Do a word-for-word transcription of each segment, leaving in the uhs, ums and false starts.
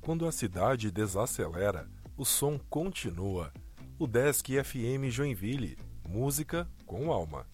Quando a cidade desacelera, o som continua. O Desk F M Joinville, música com alma.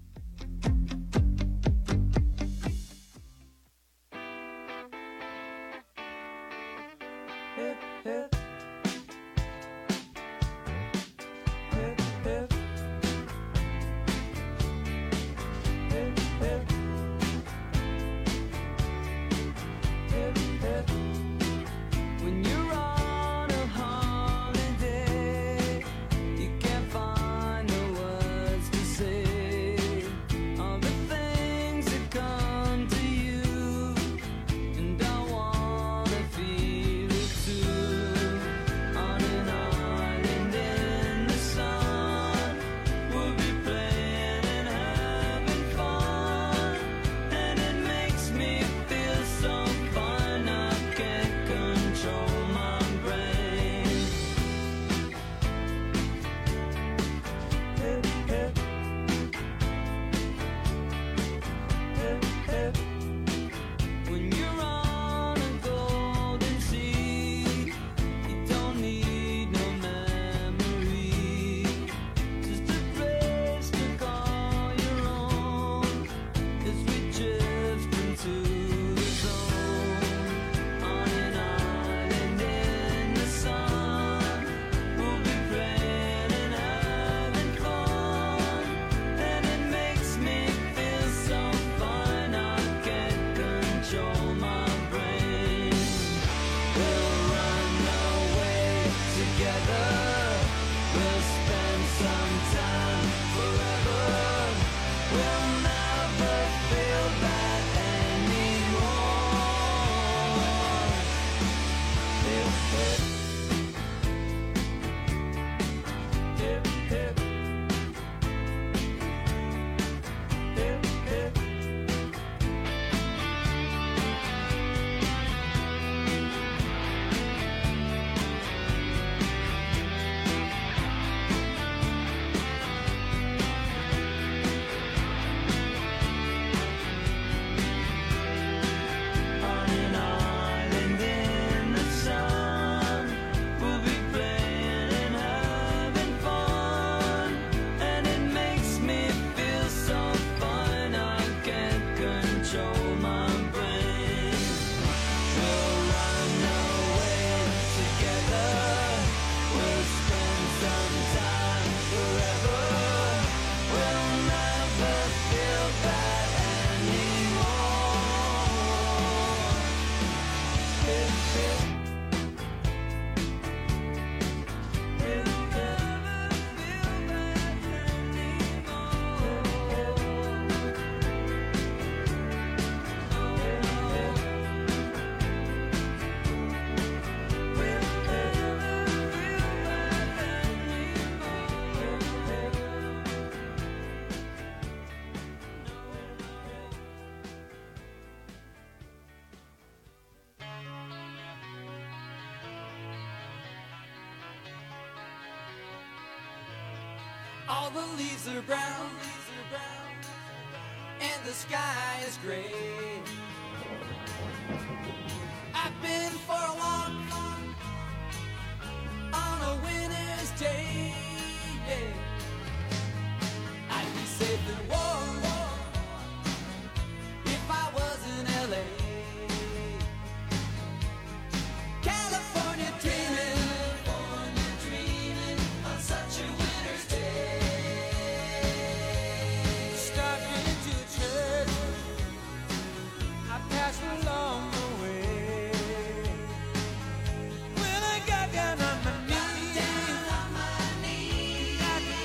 All the leaves are brown, and the sky is gray. I've been for a walk on a winter's day. I'd be safe and warm if I was in L A. California dreaming, California dreaming on such a winter's day. Stopped into church, I passed along the way. When I got down on my knees, got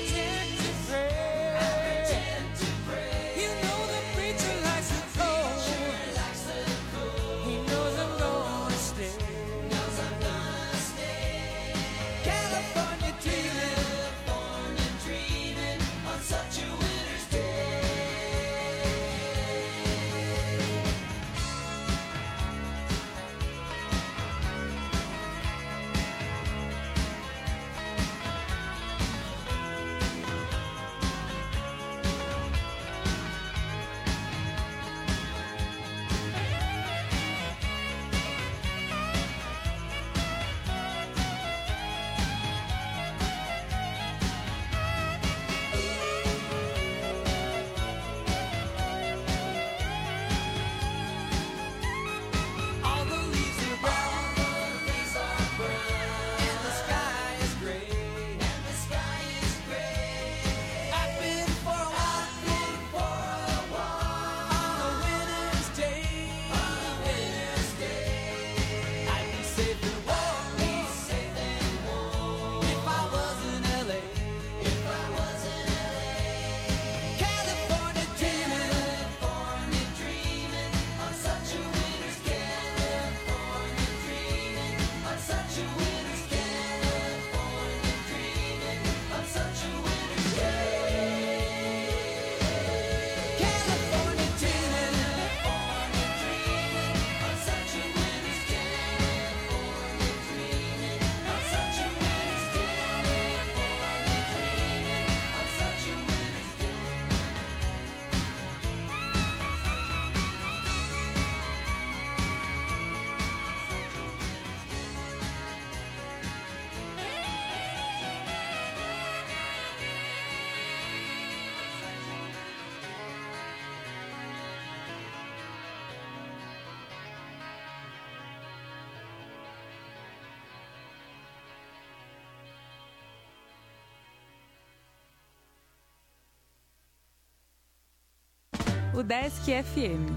o Desk F M.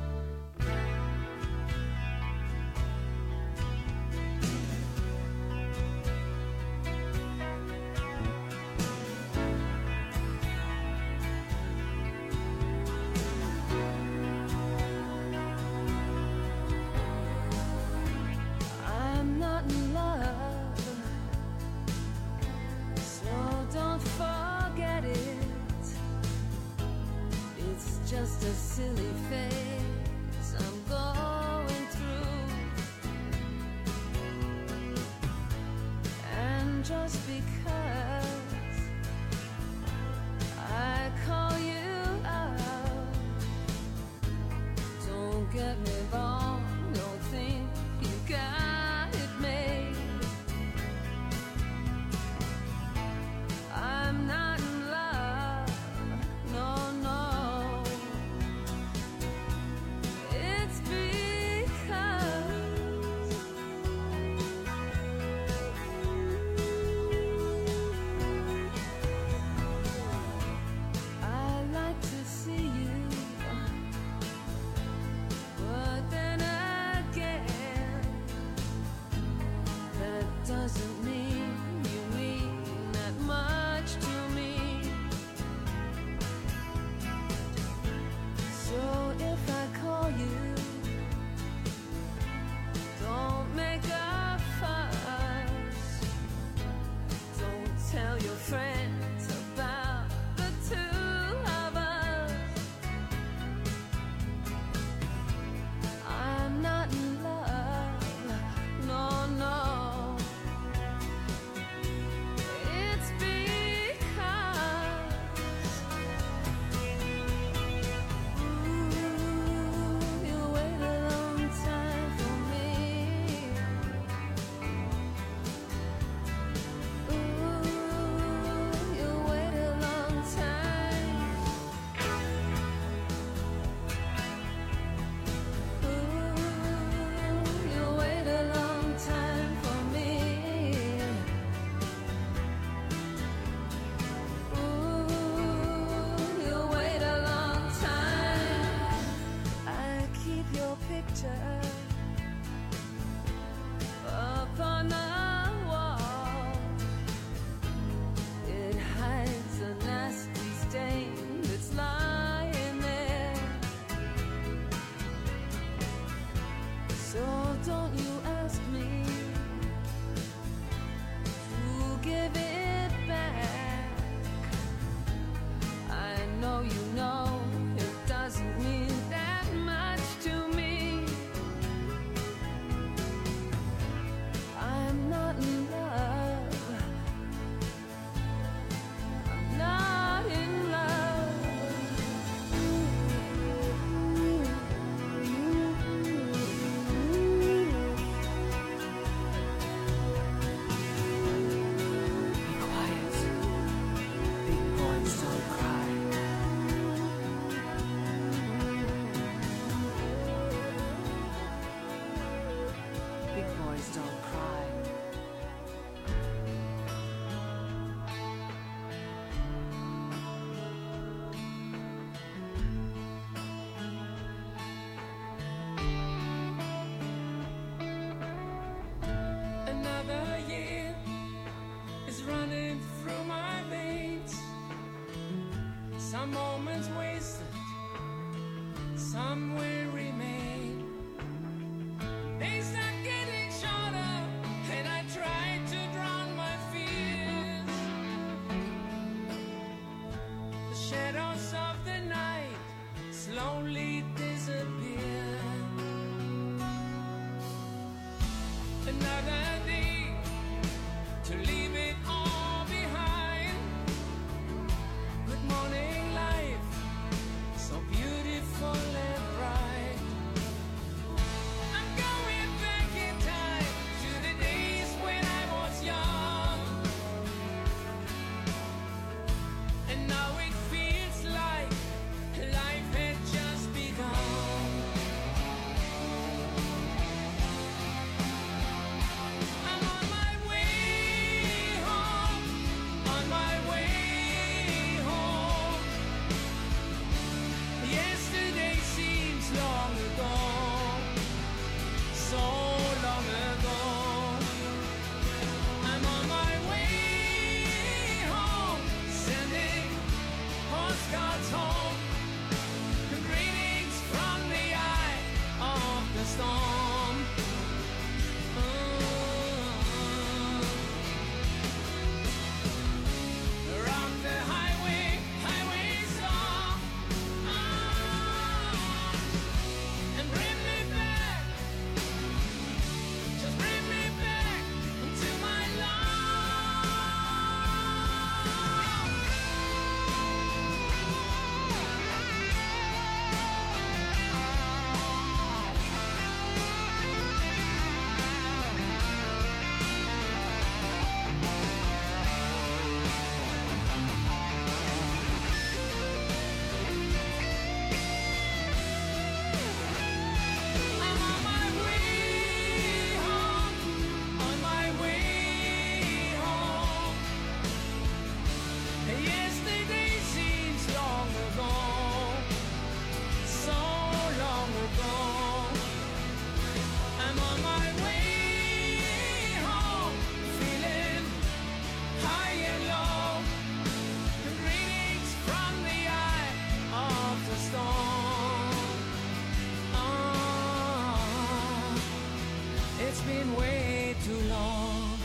I'm not in love, so don't forget it. It's just a silly phase I'm going through. And just because I call you out, don't get me wrong, don't think you got it made. I'm not in love, no, no. It's because I like to see you, but then again, that doesn't mean you mean that much to me. So if I call you, don't make a fuss. Don't tell your friends about the two of us. I'm not in love, no, no. It's because ooh, you wait a long time for me. Ooh, you wait a long time. Ooh, you wait a long time for me. Ooh, you wait a long time. I keep your picture up on the wall. It hides a nasty stain that's lying there. So don't you ask me to give it back. I know you know it doesn't mean that much to me. I'm not in love. I'm not in love. Be quiet. Big boys don't cry. Big boys don't cry. Another year is running through my veins. Some moments wasted, some will remain. They start getting shorter, and I try to drown my fears. The shadows of the night slowly disappear. Another day to leave it all behind. Good morning, life, so beautiful and bright. I'm going back in time to the days when I was young, and now it feels like life had just begun. been way too long.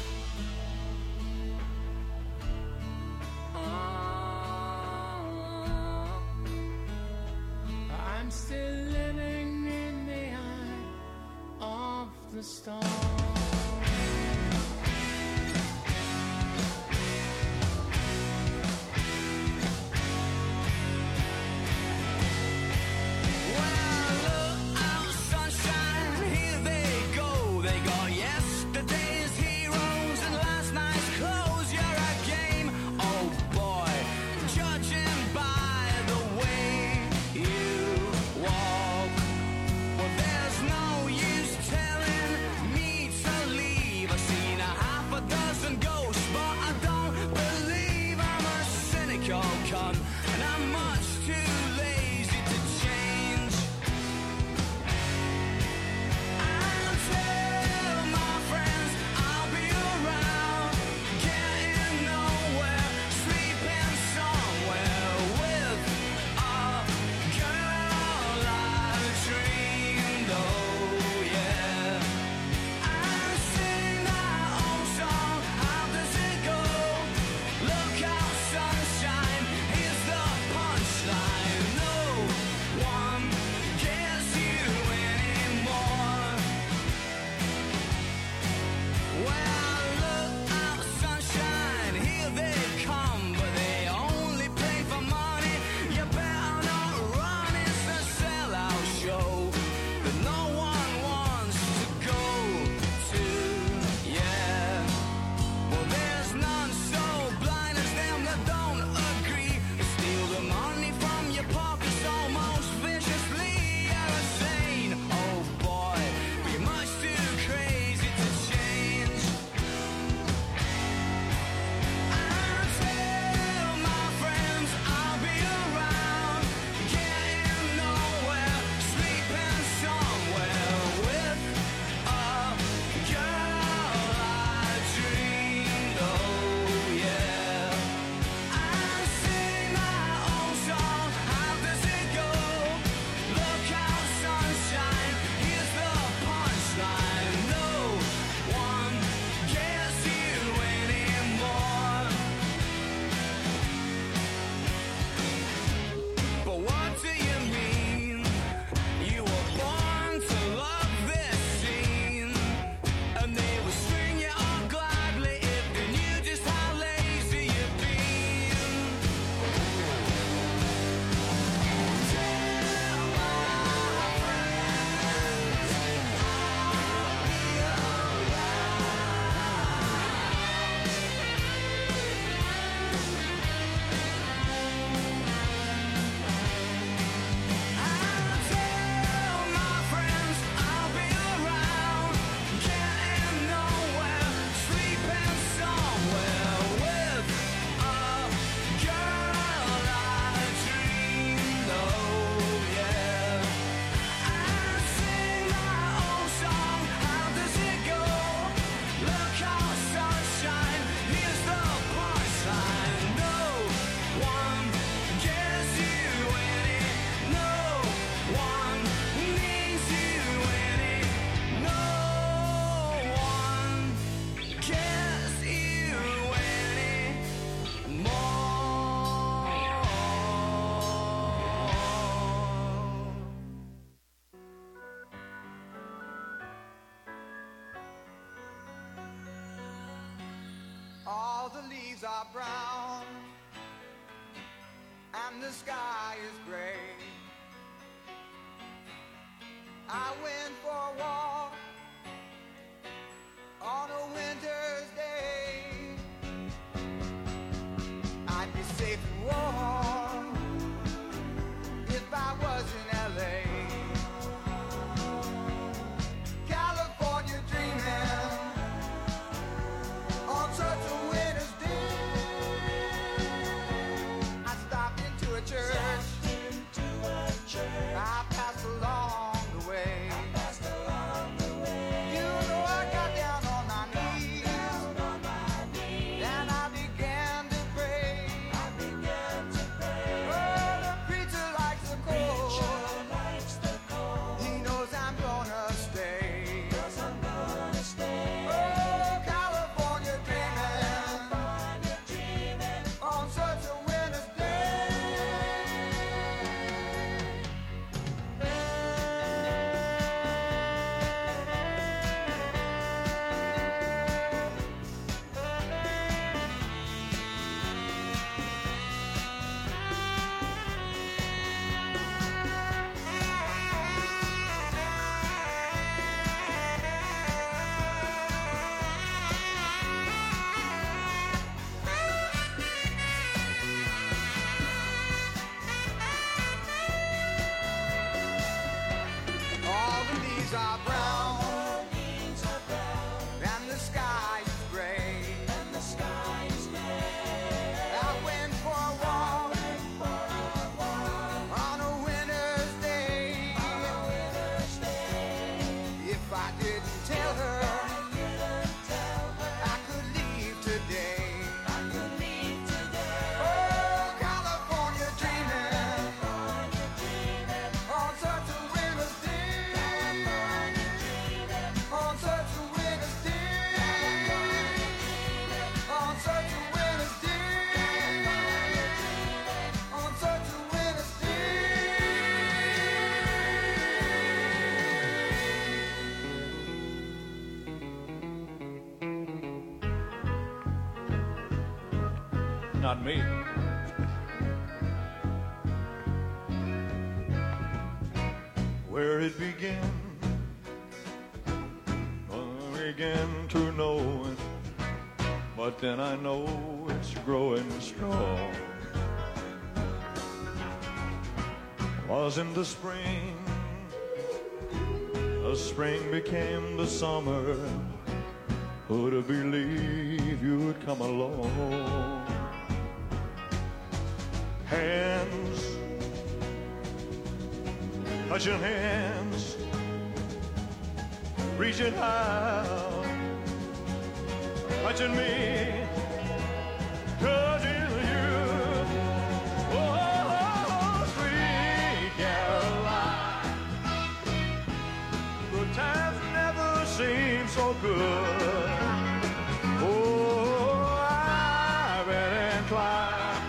Oh, I'm still living in the eye of the storm. All the leaves are brown and the sky is gray. I went for a walk on a winter's day. I'd be safe and warm if I was in L A. California dreaming on such a winter's day. I stopped into a church. I passed along the way. leaves are brown, and the sky is gray. I went for a walk on a winter's day. If I didn't tell her I could leave today. Oh, California dreaming on such a winter's day. On such a winter's day. On such a winter's day. On such a winter's Not me. Where it began, I began to know it, but then I know it's growing strong. Was in the spring, the spring became the summer. Who'd have believed you'd come along? Hands, touching hands, reaching out, touching me, touching you. Oh, sweet Caroline, good times never seem so good. Oh, I've been inclined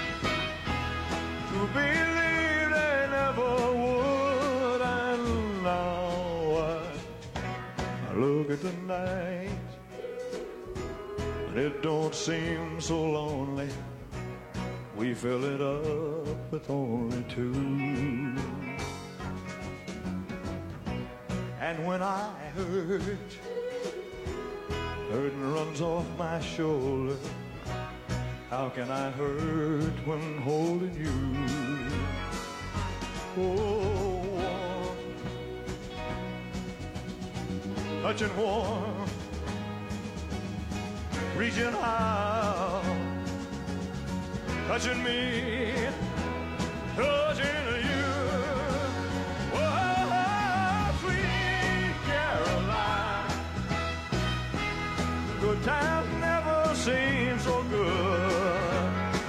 to believe they never would, and now I, I look at the night, and it don't seem so lonely. We fill it up with only two. And when I hurt, hurting runs off my shoulder. How can I hurt when holding you? Oh, warm, touching warm, reaching out, touching me, touching you. Oh, sweet Caroline, good times never seem so good.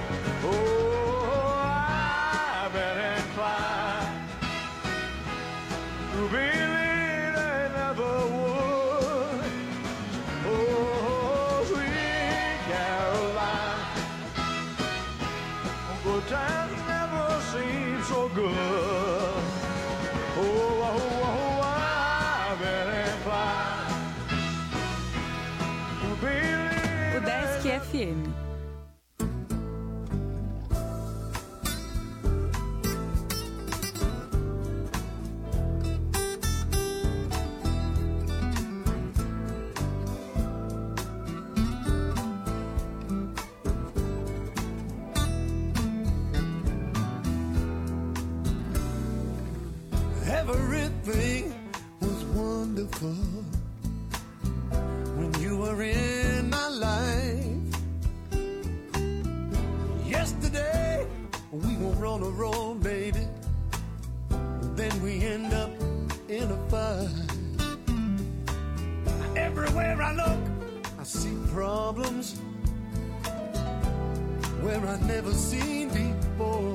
Oh, I've been inclined to believe they never would. Oh, sweet Caroline, good times never seem so good. Oh, oh, oh, I've been inclined to believe. O Desk F M. Everything was wonderful when you were in my life. Yesterday we were on a roll, baby. Then we end up in a fight. Everywhere I look, I see problems where I've never seen before.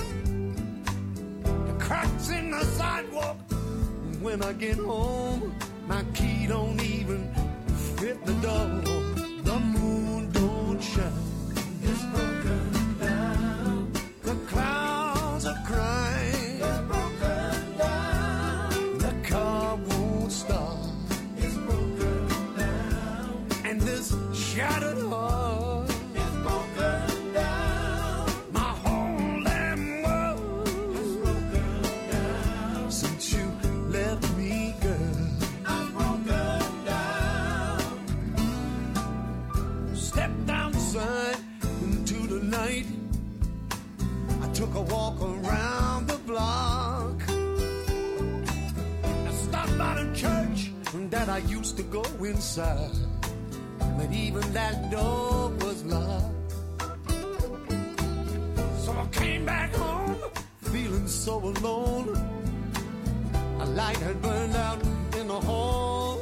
Cracks in the sidewalk. When I get home, my key don't even fit the door. The moon don't shine. It's broken down. The clouds are crying. It's broken down. The car won't start. It's broken down. And this shattered heart. It's broken down. My whole damn world is broken down. Since you left me, girl, I'm broken down. Stepped outside into the night. I took a walk around the block. I stopped by the I used to go inside, but even that door was locked. So I came back home, feeling so alone. A light had burned out in the hall.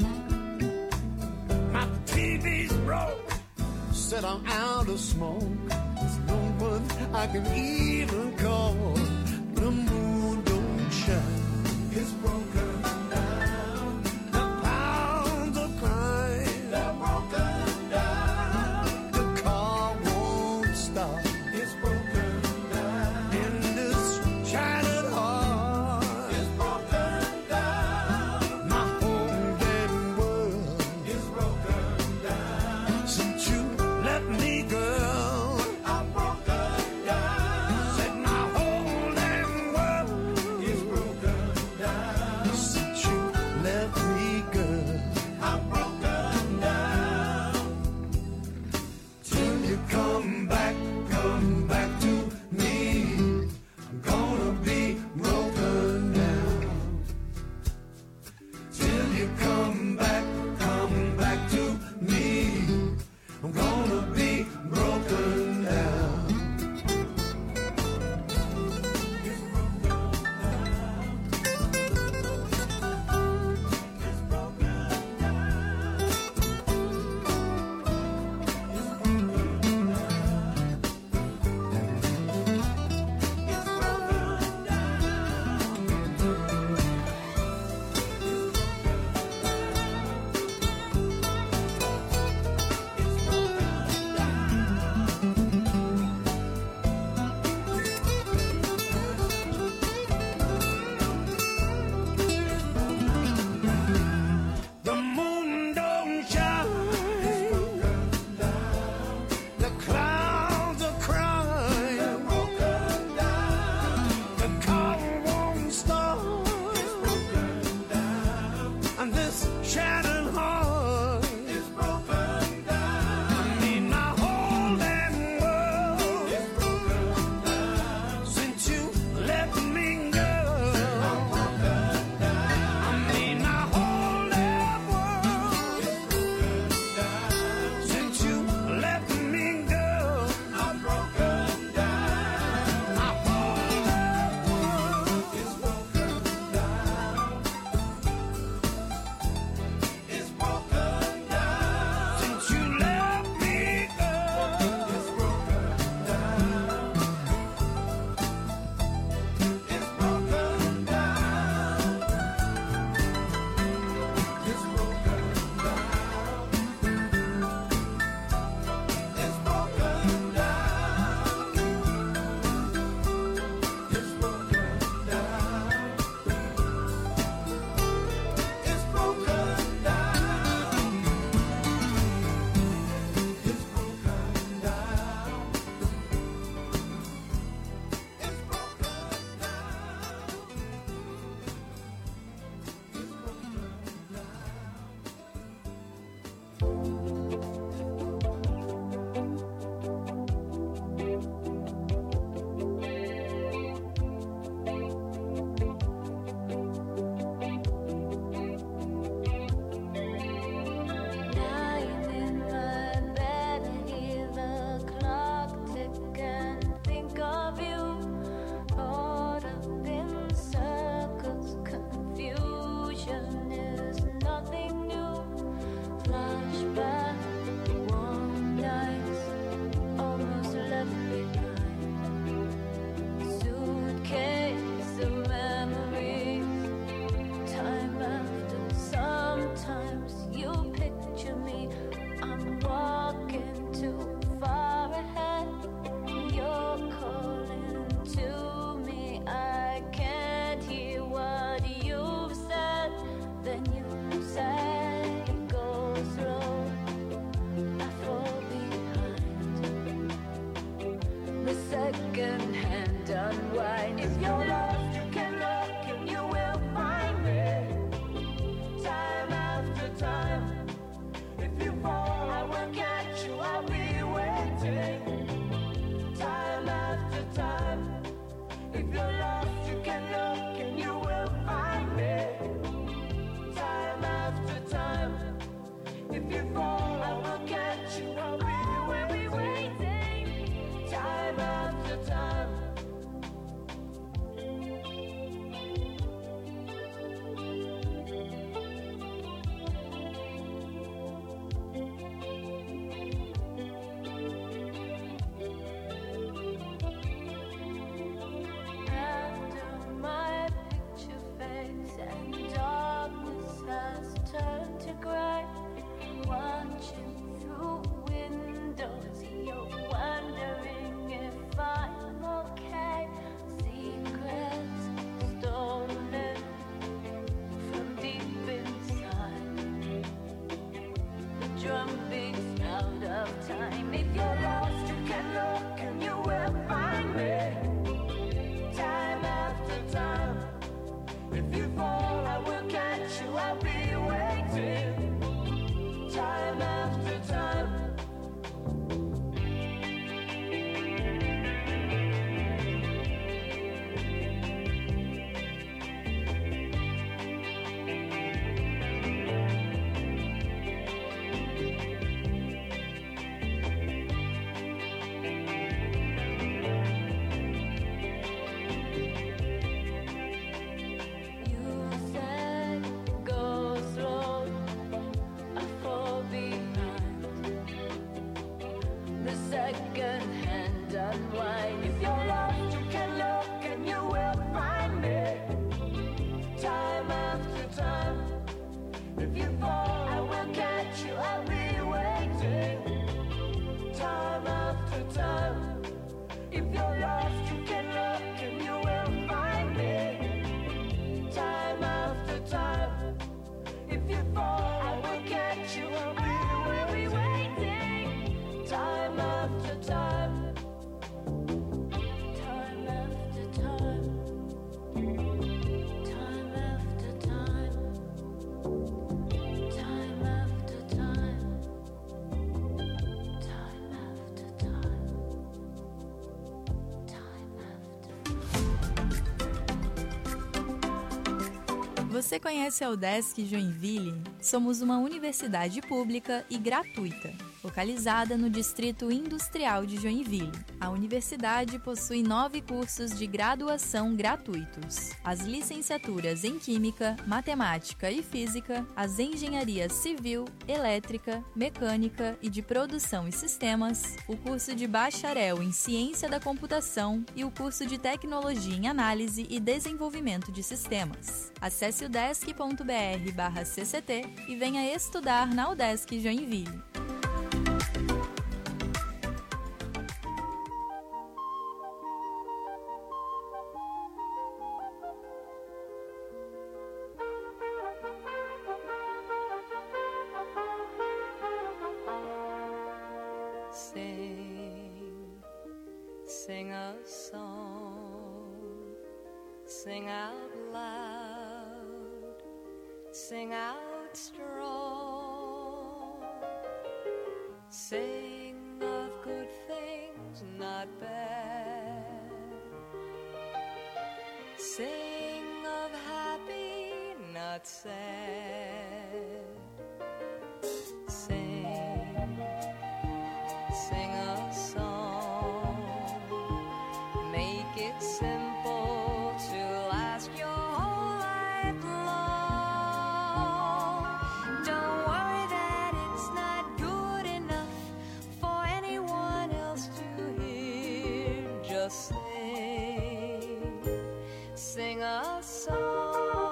My T V's broke, said I'm out of smoke. There's no one I can even call. The moon don't shine. It's broken down. The pounds are crying. They're broken down. The car won't stop. It's broken down. In this shattered heart. It's broken down. My whole damn world is broken down. Since you left me, girl, I'm broken down. Said my whole damn world is broken down. Since you left me, girl, I'm broken down. Till you come back, come back to me. I'm gonna be broken down. Till you come back, come back to me. I'm gonna be broken down. The moon don't shine. The clouds are crying. The car won't stop. And this shattered heart is broken down. I mean, my whole damn world is broken down. Since you left me, girl, I'm broken down. I mean, my whole damn world is broken down. Since you left me, girl, I'm broken down. My whole damn world is broken down. It's broken down. Since you left me, girl, it's broken down. It's broken down. It's broken down. It's broken down. It's broken down. It's broken Lying in my bed, I hear the clock tick and think of you. Caught up in circles, confusion is nothing new. Flashback, warm nights, almost left behind. Suitcase of memories. Time after, sometimes you picture me. I'm walking too far ahead. You're calling to me. I can't hear what you've said. Then you say, go slow. I fall behind. The second hand unwind. If you're lost, you can look and you will find me. Time after time. If you fall, I will catch you. I'll be waiting. Time after time. If you're lost, you can look and you will find me. Time after If you fall, I will catch you. I'll be waiting. Time after time. You said go slow, I fall behind. The second hand unwind. If you're lost, you can look and you will find me. Time after time. If you fall, I will catch you. I'll be waiting. Time after time. If you're lost, you can look and you will find me. Time after time. If you fall, I will catch you. I'll be waiting. Time after time. Time after time. Time after time. Time after time. Time after time. Time after. Você conhece a UDESC Joinville? Somos uma universidade pública e gratuita, localizada no Distrito Industrial de Joinville. A universidade possui nove cursos de graduação gratuitos: as licenciaturas em Química, Matemática e Física, as engenharias Civil, Elétrica, Mecânica e de Produção e Sistemas, o curso de Bacharel em Ciência da Computação e o curso de Tecnologia em Análise e Desenvolvimento de Sistemas. Acesse udesc ponto br barra C C T e venha estudar na UDESC Joinville. Sing, sing a song, sing out loud, sing out strong, sing of good things, not bad, sing of happy, not sad, sing, sing a song, make it simple to last your whole life long. Don't worry that it's not good enough for anyone else to hear. Just sing, sing a song.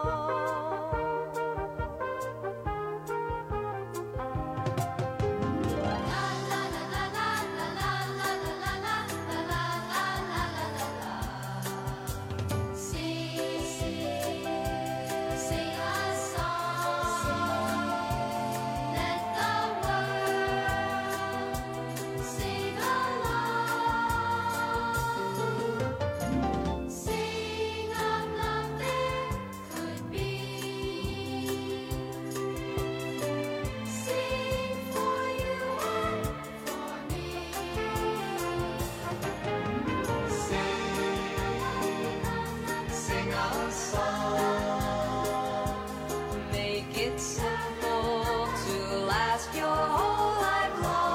Make it simple to last your whole life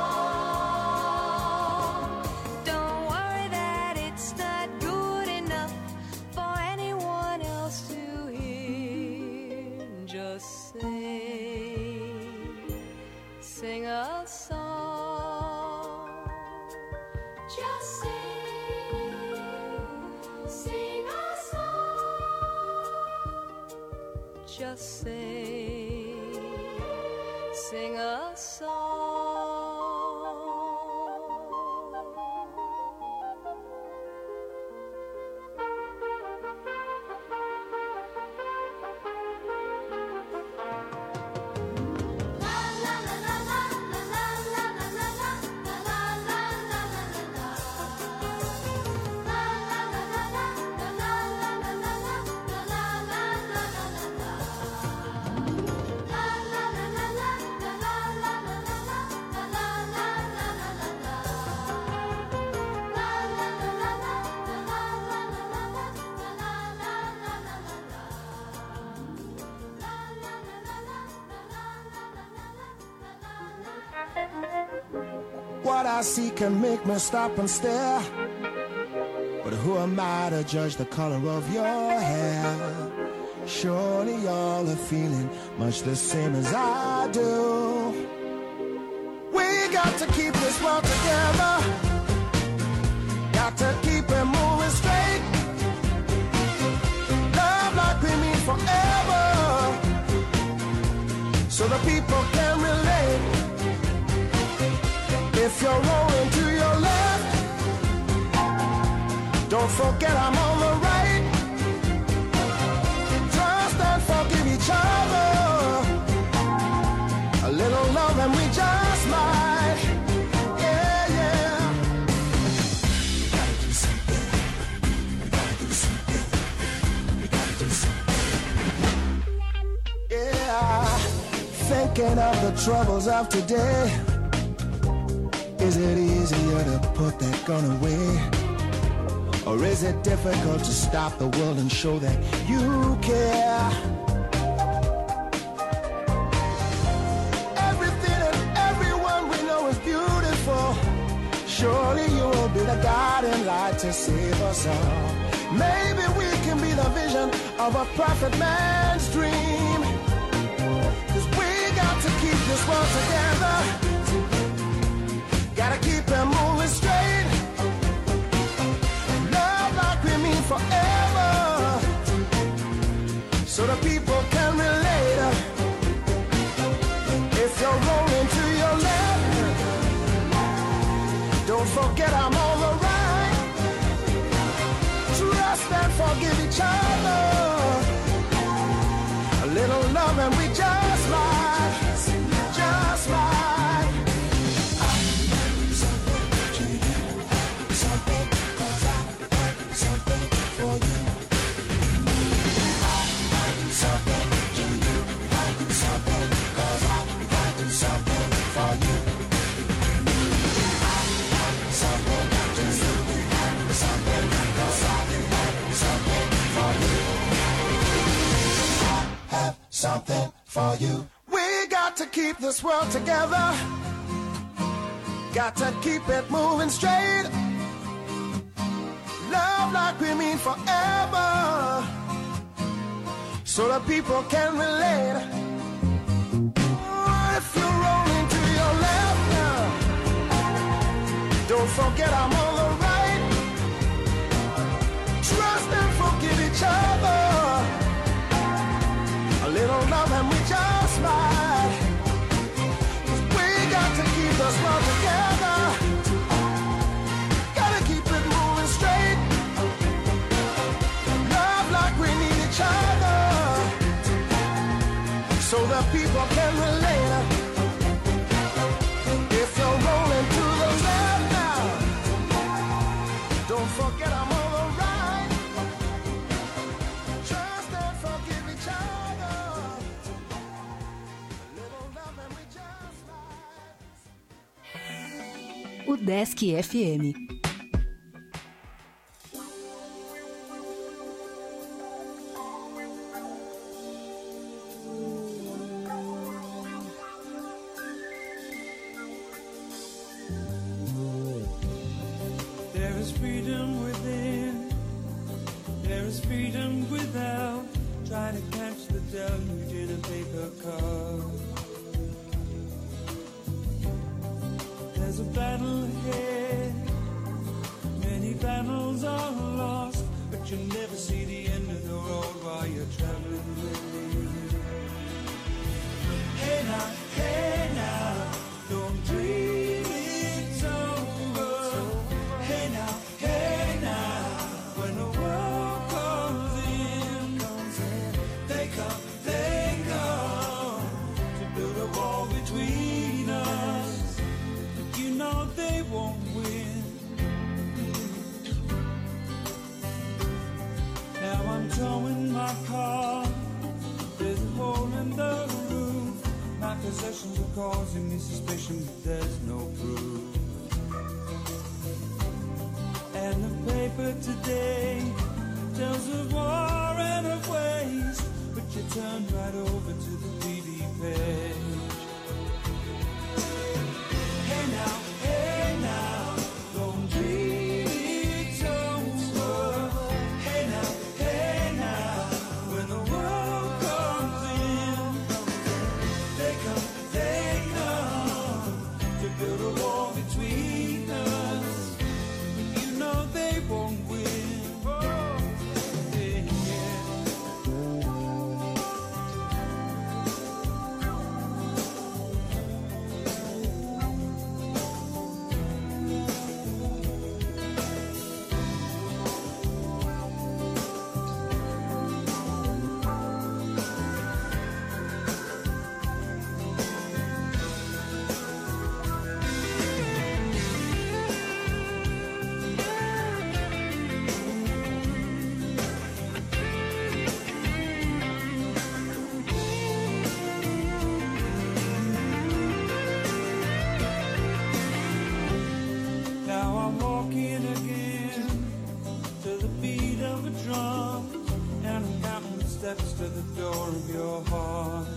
long. Don't worry that it's not good enough for anyone else to hear. Just sing, sing a song. Just sing, sing a song. Just sing, sing a song. What I see can make me stop and stare. But who am I to judge the color of your hair? Surely y'all are feeling much the same as I do. We got to keep this world together. Got to keep it moving straight. Love like we mean forever, so the people can relate. If you're rolling to your left, don't forget I'm on the right. Trust and forgive each other. A little love and we just might. Yeah, yeah. We gotta do something. We gotta do something. We gotta do something. Yeah. Thinking of the troubles of today. Is it easier to put that gun away? Or is it difficult to stop the world and show that you care? Everything and everyone we know is beautiful. Surely you will be the guiding light to save us all. Maybe we can be the vision of a prophet man's dream. 'Cause we got to keep this world together. Gotta keep it moving straight. Love like we mean forever, so the people can relate. If you're rolling to your left, don't forget I'm on the right. Trust and forgive each other. A little love and we just might, just might. Something for you. We got to keep this world together. Got to keep it moving straight. Love like we mean forever, so that people can relate. Oh, if you're rolling to your left now, don't forget I'm on the right. Trust and forgive each other. A little love and we just might. 'Cause we got to keep this world together. Gotta keep it moving straight. Love like we need each other, so that people can relate. If you're rolling to the left now, don't forget I'm on the right. Trust and forgive each other. O Desk F M. There is freedom within, there is freedom without. Try to catch the deluge in a paper cup. There's a battle ahead, many battles are lost, but you'll never see the end of the road while you're traveling with me. Hey now, hey now, don't dream it's over. Hey now, hey now, when the world comes in, they come, they come to build a wall between us. You know they won't win. Now I'm towing my car. There's a hole in the roof. My possessions are causing me suspicion, but there's no proof. And the paper today tells of war and of waste, but you turn right over to the T V page. Hey now, hey drums, and I'm counting the steps to the door of your heart.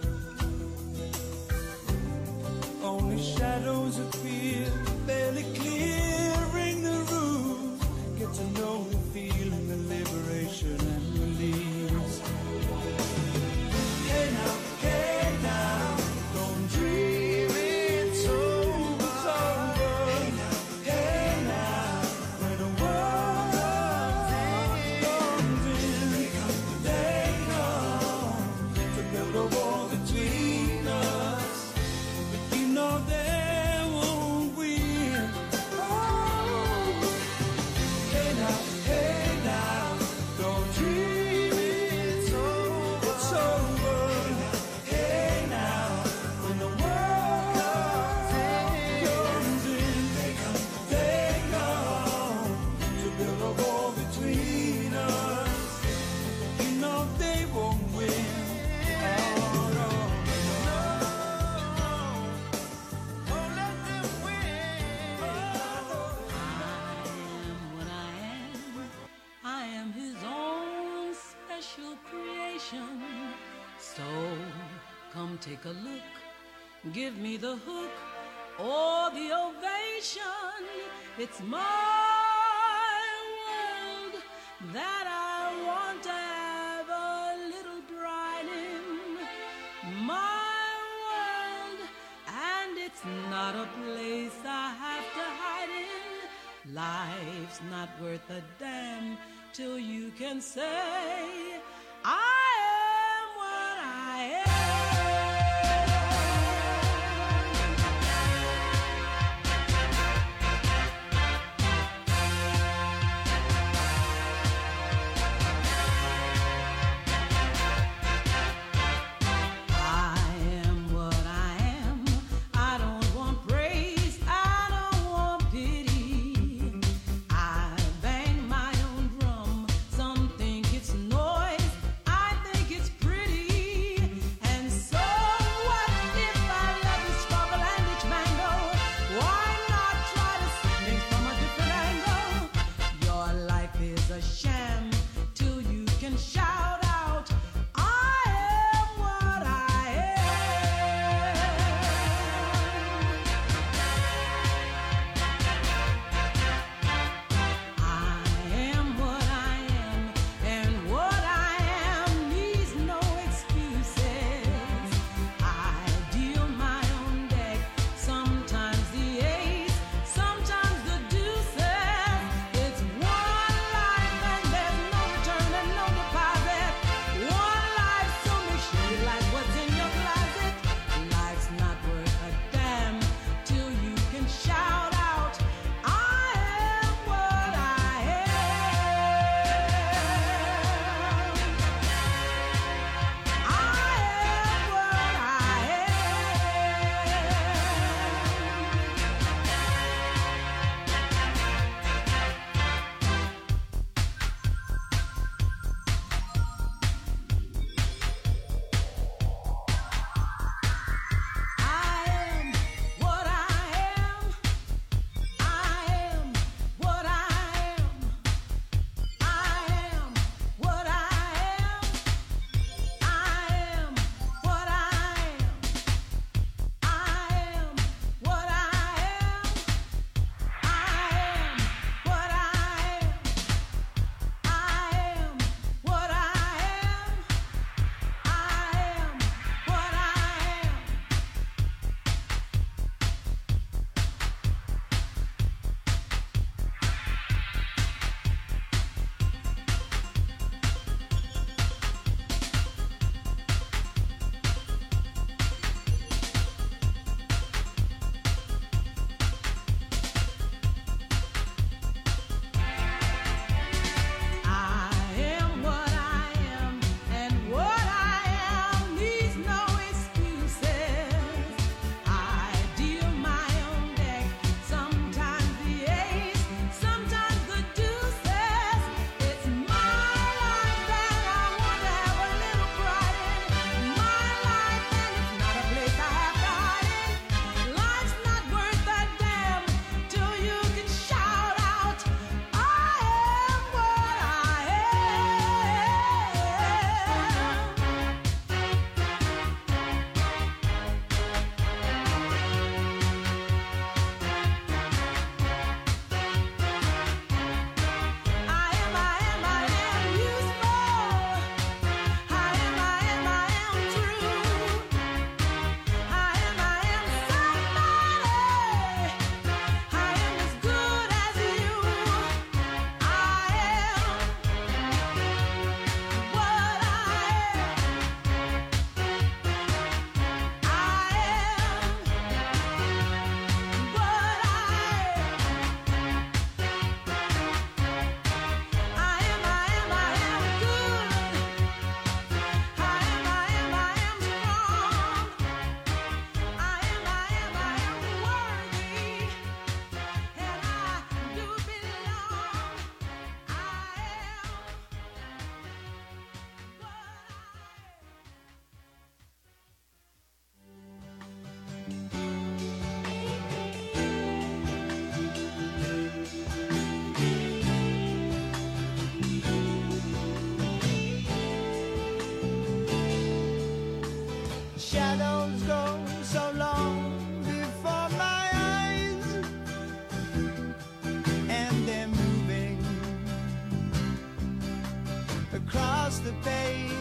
Only shadows appear, barely clearing the room. Get to know the feeling, the liberation and release. Hey now, hey now, don't dream it's over, it's over. Hey now, hey now, when the world comes in, they come, they come to build a wall between us. But you know they won't win. Oh. Hey now, hey now, don't dream it's over, it's over. Hey now, when the world comes in, they come, they come to build a wall between us. You know they won't win. Oh, no, no, don't let them win. I am what I am. I am his own special creation. So come take a look. Give me the hook or the ovation. It's my world that I want to have a little bride in. My world, and it's not a place I have to hide in. Life's not worth a damn till you can say, I am what I am. I am what I am. I don't want praise, I don't want pity. I bang my own drum. Some think it's noise, I shadows go so long before my eyes, and they're moving across the page.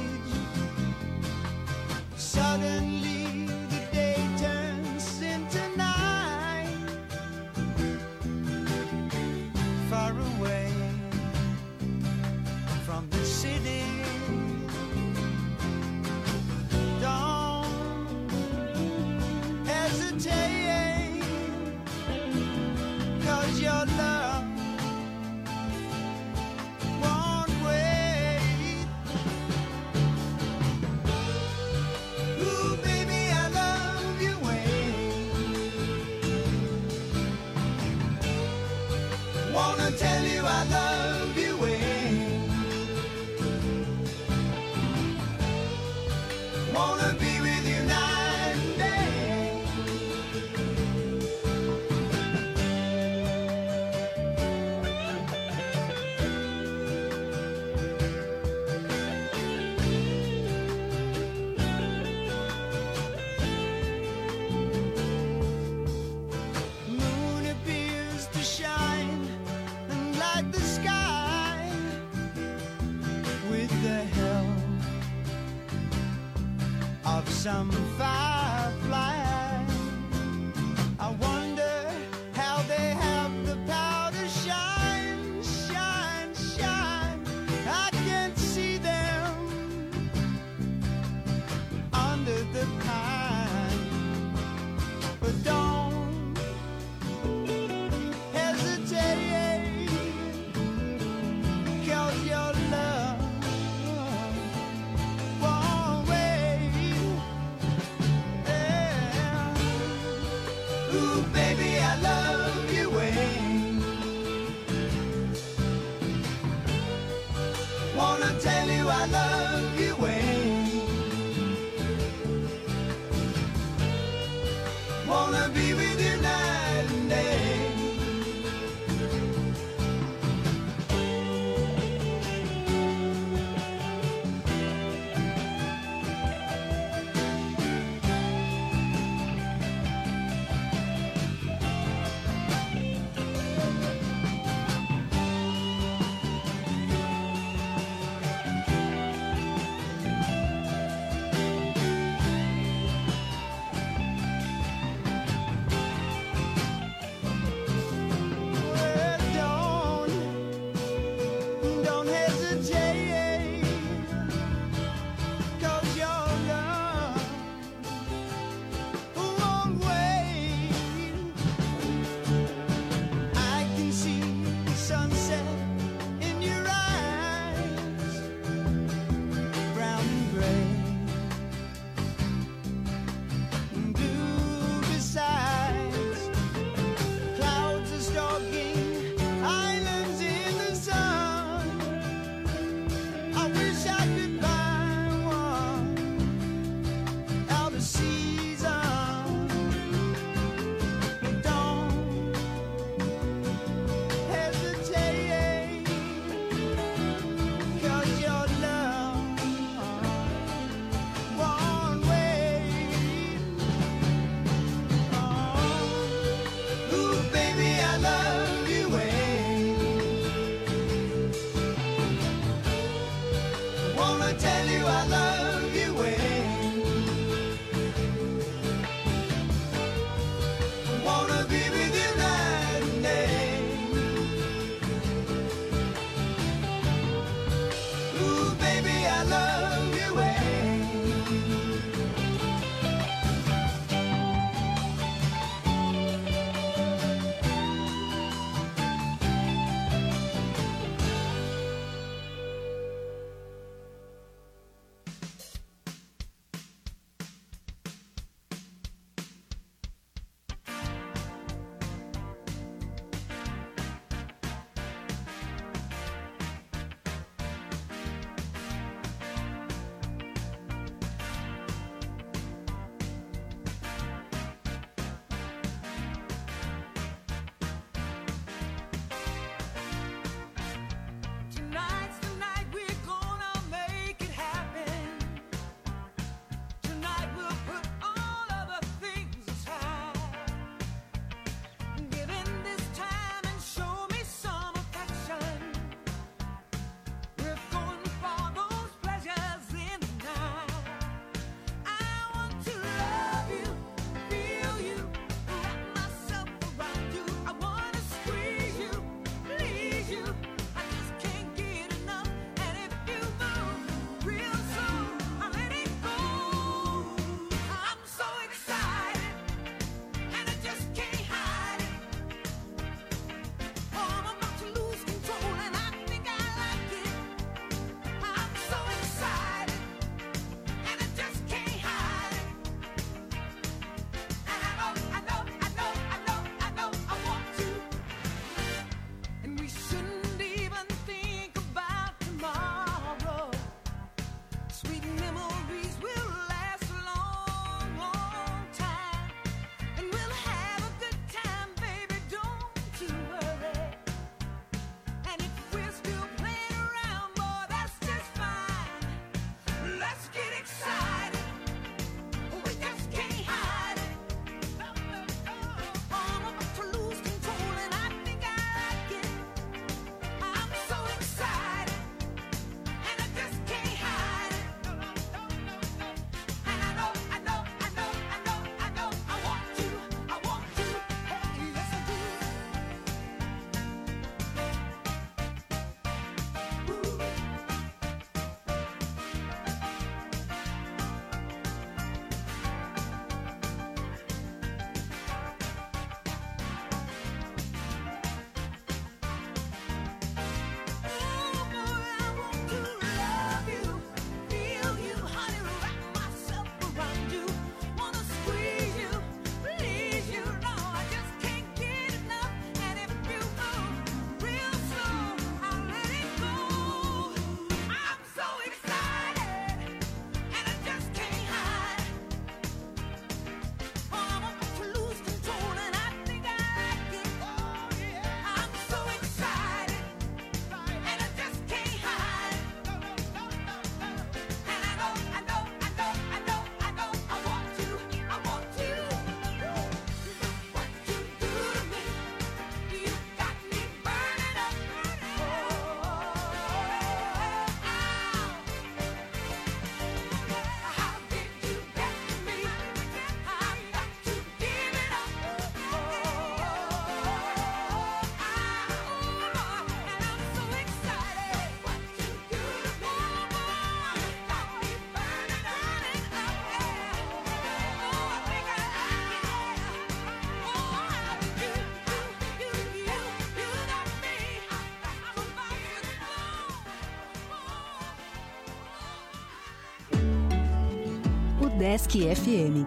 Suddenly the day turns into night, far away from the city. Don't hesitate, 'cause your love won't wait. Ooh, baby, I love you, wait. Wanna tell you I love you, wait. Wanna be with you night and day. Moon appears to shine and light the sky with the help of some firefly. I wonder how they have the power to shine, shine, shine. I can't see them under the pine, but don't hesitate, 'cause your love won't wait. Yeah. Ooh, baby, I love you, wait. Wanna tell you I love you, wait. Wanna be with you night and day. Well, don't, don't hesitate, 'cause your love won't wait. I can see the sunset in your eyes, brown and gray, blue besides. Clouds are stalking islands in the sun. I wish I could buy one out of season. But don't hesitate, 'cause your love won't wait. Oh, ooh, baby, I love you, wait. Wanna tell you I love you, wait. Wanna be with you night and day. Ooh, baby, I love you, wait. Desk F M.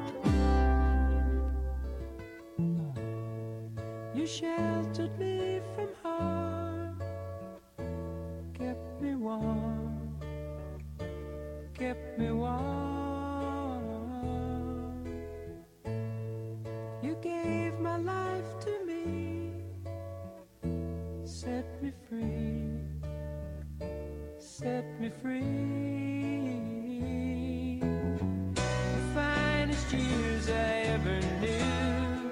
You sheltered me from harm, kept me warm, kept me warm. You gave my life to me, set me free, set me free. The finest years I ever knew,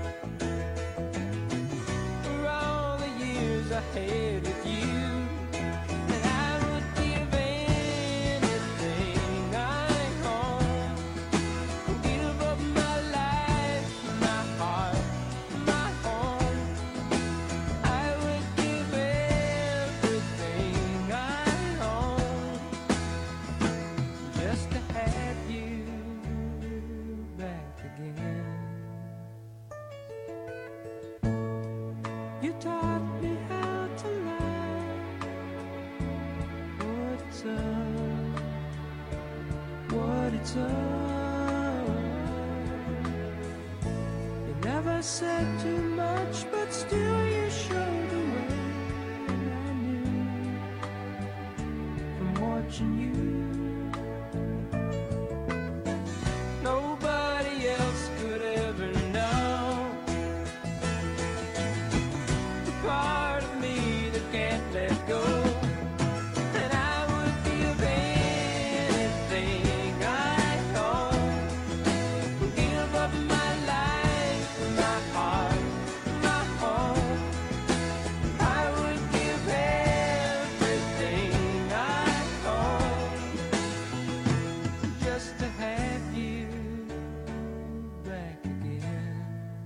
for all the years I had with you. And I would give anything I own, give up my life, my heart, my home. I would give everything I own just to have you back again. You taught me how to love, what it's up, what it's up. You never said too much, but still you showed the way. And I knew from watching you, nobody else could ever know the part of me that can't let go. And I would give anything I own, give up my life, my heart, my home. I would give everything I own just to have you back again.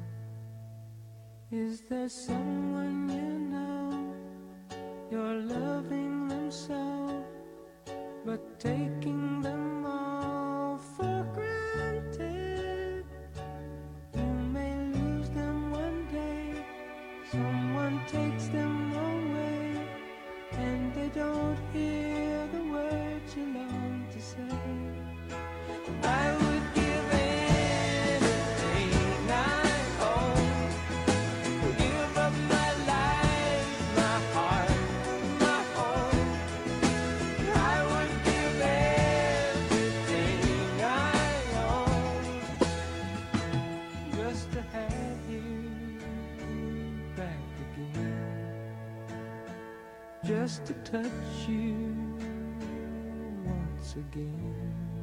Is there someone you know, you're loving them so, but taking them all for granted? You may lose them one day, someone takes them away, and they don't hear the words you long to say. I would give anything I own, give up my life, my heart, my home. I would give everything I own just to have you back again, just to touch you once again.